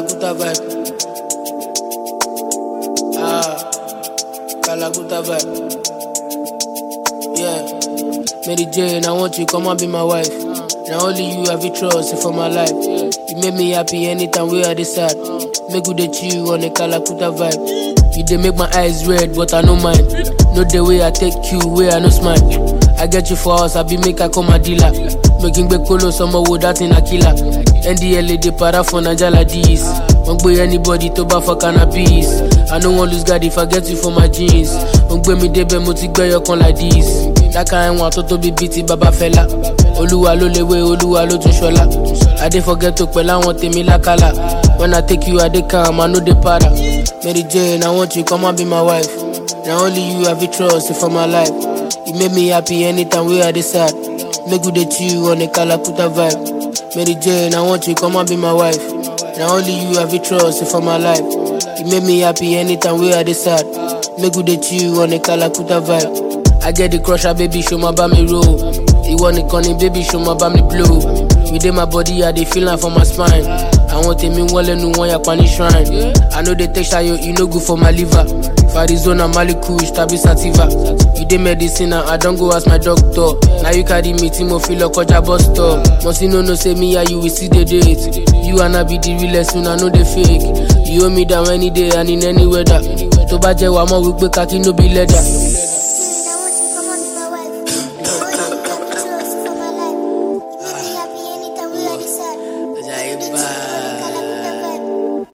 Kalakuta vibe. Kalakuta vibe. Yeah. Mary Jane, I want you, come and be my wife. Now only you have it trust for my life. You make me happy anytime we are this sad. Make good at you on a Kalakuta vibe. You dey make my eyes red, but I no mind. No the way I take you, way I no smile. I get you for us, I be make I come a dealer. Making big polo, some wood that in a killer. NDLA, they para for Najala D's. Won't be anybody to buy for cannabis. I don't want lose God if I get you for my jeans. Won't be me debe motigbe your con like this. That kind want to be beaty baba fella. Oluwa lo lewe, Oluwa lo tun shola. I dey forget to pela want me la kala. When I take you, I dey calm, I know they para. Mary Jane, I want you, come and be my wife. Now only you have it trust for my life. You make me happy anytime we are this sad. Make good at you on a Kalakuta vibe. Mary Jane, I want you, come and be my wife. Now only you have it trust for my life. You make me happy anytime we are this sad. Make good at you on a Kalakuta vibe. I get the crusher, baby, show my bami roll. You want the conning, baby, show my bami blow. Within my body, I dey feel like for my spine. I want to me well and one yapani shrine. I know they take shayo, you no good for my liver. Arizona, Malikush, Tabi Sativa. You dey medicine, I don't go ask my doctor. Now you carry me, Timo feel koja bus stop. Mosino no say me, you will see the date. You and I be the realest, soon I know the fake. You owe me down any day and in any weather. To baje wa mo wípé kaki no be leather.